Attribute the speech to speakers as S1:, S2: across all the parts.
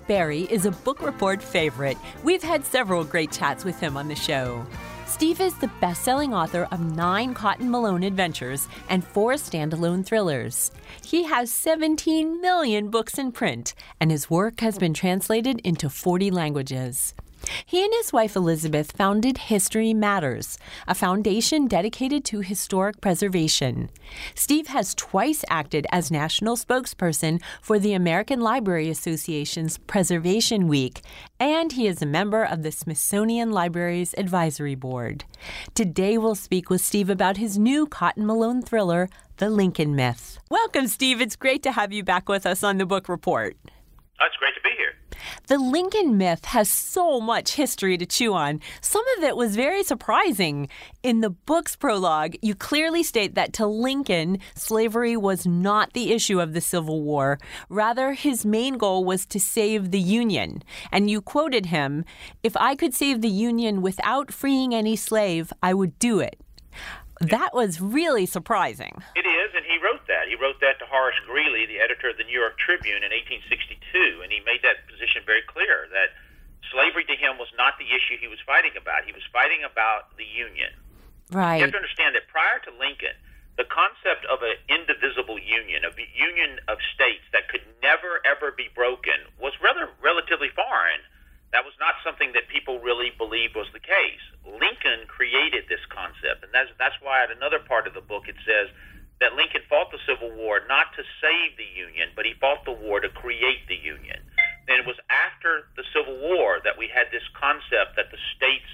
S1: Berry is a Book Report favorite. We've had several great chats with him on the show. Steve is the best-selling author of 9 Cotton Malone adventures and 4 standalone thrillers. He has 17 million books in print, and his work has been translated into 40 languages. He and his wife Elizabeth founded History Matters, a foundation dedicated to historic preservation. Steve has twice acted as national spokesperson for the American Library Association's Preservation Week, and he is a member of the Smithsonian Library's Advisory Board. Today we'll speak with Steve about his new Cotton Malone thriller, The Lincoln Myth. Welcome, Steve. It's great to have you back with us on the Book Report.
S2: It's great to be here.
S1: The Lincoln Myth has so much history to chew on. Some of it was very surprising. In the book's prologue, you clearly state that to Lincoln, slavery was not the issue of the Civil War. Rather, his main goal was to save the Union. And you quoted him, "If I could save the Union without freeing any slave, I would do it." That was really surprising.
S2: It is, and he wrote that. He wrote that to Horace Greeley, the editor of the New York Tribune, in 1862, and he made that position very clear, that slavery to him was not the issue he was fighting about. He was fighting about the Union.
S1: Right.
S2: You have to understand that prior to Lincoln, the concept of an indivisible union, of a union of states that could never, ever be broken, was relatively foreign. That was not something that people really believed was the case. Lincoln created this concept, and that's why at another part of the book it says that Lincoln fought the Civil War not to save the Union, but he fought the war to create the Union. And it was after the Civil War that we had this concept that the states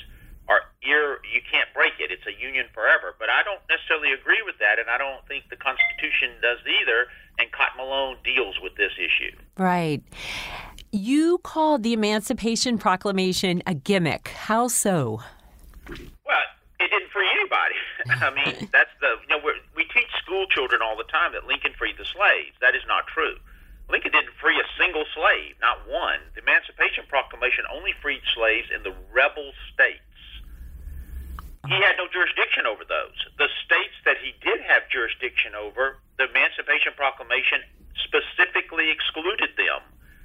S2: you can't break it. It's a union forever. But I don't necessarily agree with that, and I don't think the Constitution does either, and Cotton Malone deals with this issue.
S1: Right. You called the Emancipation Proclamation a gimmick. How so?
S2: Well, it didn't free anybody. I mean, we teach school children all the time that Lincoln freed the slaves. That is not true. Lincoln didn't free a single slave, not one. The Emancipation Proclamation only freed slaves in the rebel states. He had no jurisdiction over those. The states that he did have jurisdiction over, the Emancipation Proclamation specifically excluded them.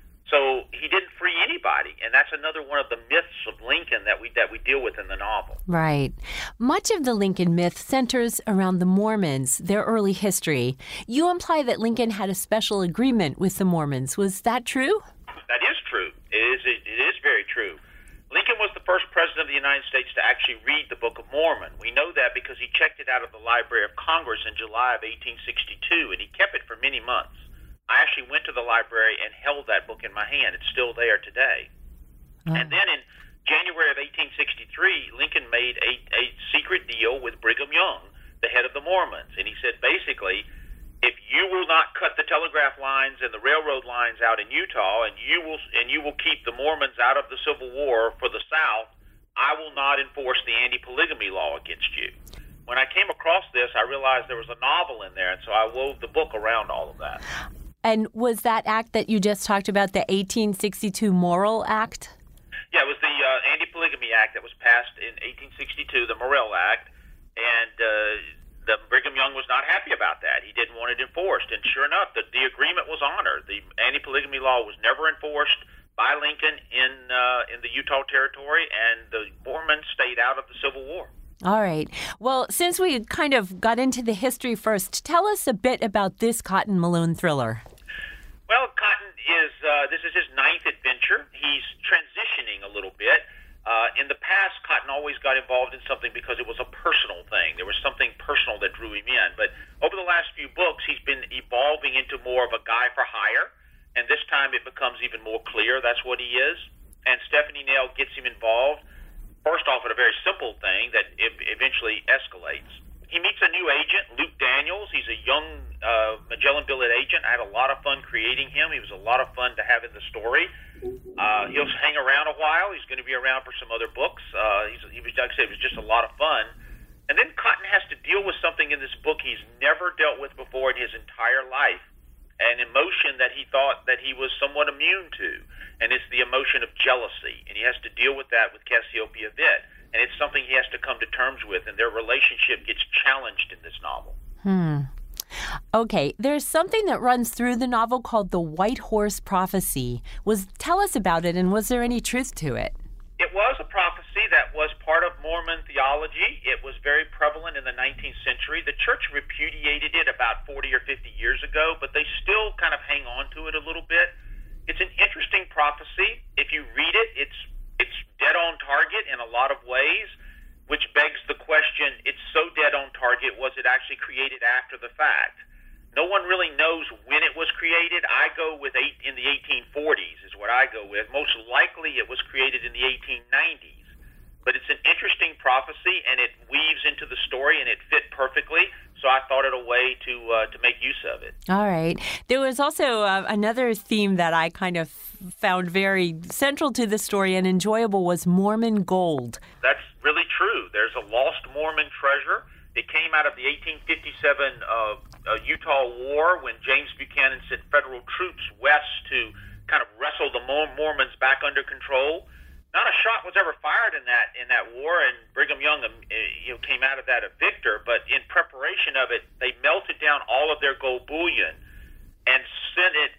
S2: So he didn't free anybody, and that's another one of the myths of Lincoln that we deal with in the novel.
S1: Right. Much of the Lincoln myth centers around the Mormons, their early history. You imply that Lincoln had a special agreement with the Mormons. Was that true?
S2: That is true. It is very true. Lincoln was the first president of the United States to actually read the Book of Mormon. We know that because he checked it out of the Library of Congress in July of 1862, and he kept it for many months. I actually went to the library and held that book in my hand. It's still there today. Oh. And then in January of 1863, Lincoln made a secret deal with Brigham Young, the head of the Mormons. And he said, basically, if you will not cut the telegraph lines and the railroad lines out in Utah, and you will keep the Mormons out of the Civil War for the South, I will not enforce the anti-polygamy law against you. When I came across this, I realized there was a novel in there, and so I wove the book around all of that.
S1: And was that act that you just talked about, the 1862 Morrill Act?
S2: Yeah, it was the Anti-Polygamy Act that was passed in 1862, the Morrill Act, and the Brigham Young was not happy about that. He didn't want it enforced, and sure enough, the agreement was honored. The anti-polygamy law was never enforced by Lincoln in the Utah Territory, and the Mormons stayed out of the Civil War.
S1: All right. Well, since we kind of got into the history first, tell us a bit about this Cotton Malone thriller.
S2: Well, Cotton this is his 9th adventure. He's transitioning a little bit. In the past, Cotton always got involved in something because it was a personal thing. There was something personal that drew him in. But over the last few books, he's been evolving into more of a guy for hire. And this time it becomes even more clear that's what he is. And Stephanie Nell gets him involved, first off, with a very simple thing that eventually escalates. He meets a new agent, Luke Daniels. He's a young Magellan Billet agent. I had a lot of fun creating him. He was a lot of fun to have in the story. He'll hang around a while. He's going to be around for some other books. He was, like I said, it was just a lot of fun. And then Cotton has to deal with something in this book he's never dealt with before in his entire life, an emotion that he thought that he was somewhat immune to, and it's the emotion of jealousy. And he has to deal with that with Cassiopeia Vitt. And it's something he has to come to terms with, and their relationship gets challenged in this novel.
S1: Okay, there's something that runs through the novel called the White Horse Prophecy. Tell us about it, and was there any truth to it?
S2: It was a prophecy that was part of Mormon theology. It was very prevalent in the 19th century. The church repudiated it about 40 or 50 years ago, but they still kind of hang on to it a little bit. It's an interesting prophecy. If you read it, it's dead on target in a lot of ways, which begs the question, it's so dead on target, was it actually created after the fact? No one really knows when it was created. I go with in the 1840s is what I go with. Most likely it was created in the 1890s. But it's an interesting prophecy, and it weaves into the story, and it fit perfectly. So I thought it a way to make use of it.
S1: All right. There was also another theme that I kind of found very central to the story and enjoyable was Mormon gold.
S2: That's really true. There's a lost Mormon treasure. It came out of the 1857 Utah War when James Buchanan sent federal troops west to kind of wrestle the Mormons back under control. Not a shot was ever fired in that war, and Brigham Young came out of that a victor. But in preparation of it, they melted down all of their gold bullion and sent it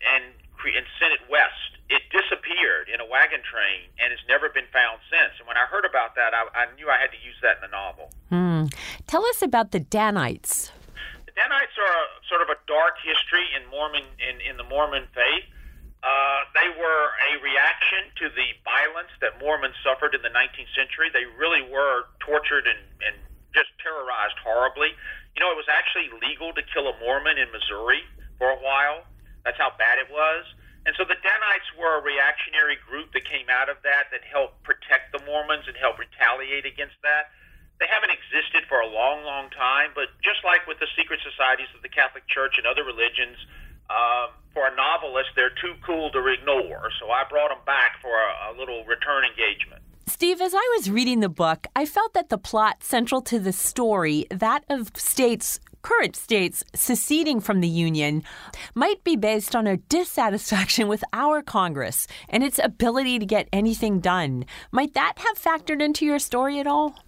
S2: west. It disappeared in a wagon train and has never been found since. And when I heard about that, I knew I had to use that in the novel.
S1: Tell us about the Danites.
S2: The Danites are sort of a dark history in the Mormon faith. They were a reaction to the violence that Mormons suffered in the 19th century. They really were tortured and just terrorized horribly. It was actually legal to kill a Mormon in Missouri for a while. That's how bad it was. And so the Danites were a reactionary group that came out of that helped protect the Mormons and helped retaliate against that. They haven't existed for a long, long time, but just like with the secret societies of the Catholic Church and other religions, for a novelist, they're too cool to ignore. So I brought them back for a little return engagement.
S1: Steve, as I was reading the book, I felt that the plot central to the story, that of current states seceding from the Union, might be based on a dissatisfaction with our Congress and its ability to get anything done. Might that have factored into your story at all?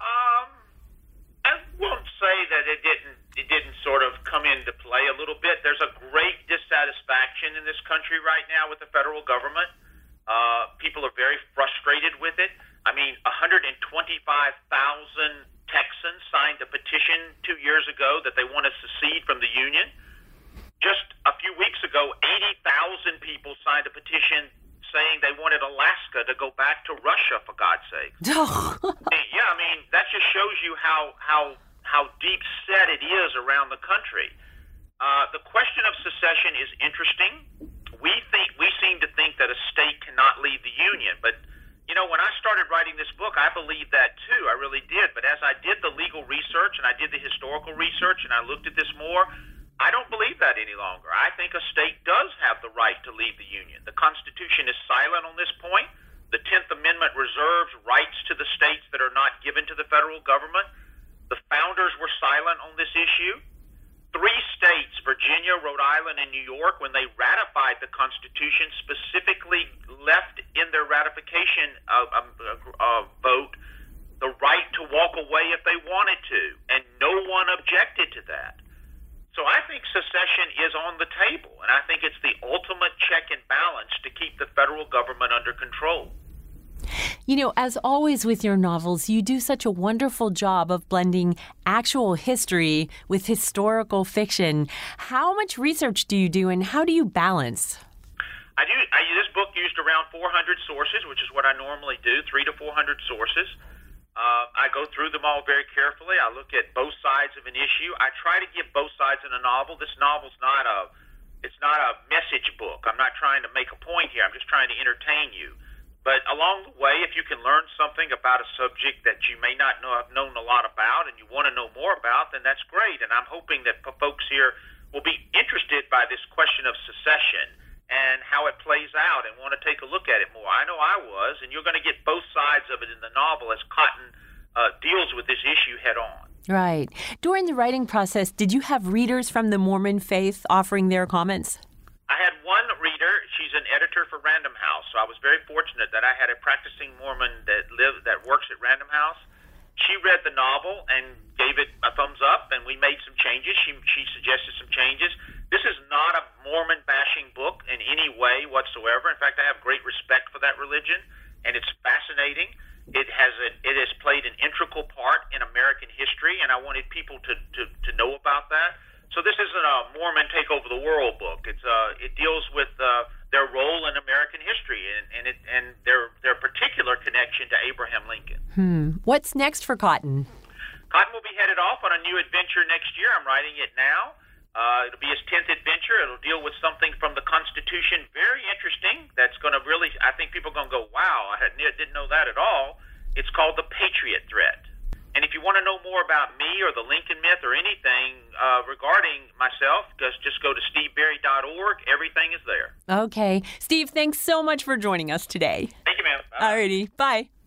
S2: I won't say that it didn't sort of come into play a little bit. There's a great dissatisfaction in this country right now with the federal government. People are very frustrated with it. I mean, 125,000 Texans signed a petition 2 years ago that they want to secede from the Union. Just a few weeks ago, 80,000 people signed a petition saying they wanted Alaska to go back to Russia, for God's sake. Yeah, I mean, that just shows you how deep set it is around the country. The question of secession is interesting. We seem to think that a state cannot leave the Union, but when I started writing this book, I believed that too. I really did. But as I did the legal research and I did the historical research and I looked at this more, I don't believe that any longer. I think a state does have the right to leave the Union. The Constitution is silent on this point. The 10th Amendment reserves rights to the states that are not given to the federal government. The founders were silent on this issue. 3 states, Virginia, Rhode Island, and New York, when they ratified the Constitution, specifically left in their ratification vote the right to walk away if they wanted to, and no one objected to that. So I think secession is on the table, and I think it's the ultimate check and balance to keep the federal government under control.
S1: As always with your novels, you do such a wonderful job of blending actual history with historical fiction. How much research do you do, and how do you balance?
S2: This book used around 400 sources, which is what I normally do, 300 to 400 sources. I go through them all very carefully. I look at both sides of an issue. I try to give both sides in a novel. This novel's not a message book. I'm not trying to make a point here. I'm just trying to entertain you. But along the way, if you can learn something about a subject that you may not have known a lot about and you want to know more about, then that's great. And I'm hoping that folks here will be interested by this question of secession and how it plays out and want to take a look at it more. I know I was, and you're going to get both sides of it in the novel as Cotton deals with this issue head on.
S1: Right. During the writing process, did you have readers from the Mormon faith offering their comments?
S2: I had one reader. She's an editor for Random House, so I was very fortunate that I had a practicing Mormon that works at Random House, She read the novel and gave it a thumbs up, and we made some changes. She suggested some changes. This is not a Mormon-bashing book in any way whatsoever. In fact, I have great respect for that religion, and it's fascinating. It has played an integral part in American history, and I wanted people to know about that. So this isn't a Mormon take over the world book. It deals with their role in American history and their particular connection to Abraham Lincoln.
S1: What's next for Cotton?
S2: Cotton will be headed off on a new adventure next year. I'm writing it now. It'll be his 10th adventure. It'll deal with something from the Constitution, very interesting. That's going to really, I think people are going to go, wow, I didn't know that at all. It's called The Patriot Threat. And if you want to know more about me or the Lincoln myth or anything regarding myself, just go to steveberry.org. Everything is there.
S1: Okay. Steve, thanks so much for joining us today.
S2: Thank you, ma'am.
S1: Alrighty. Bye.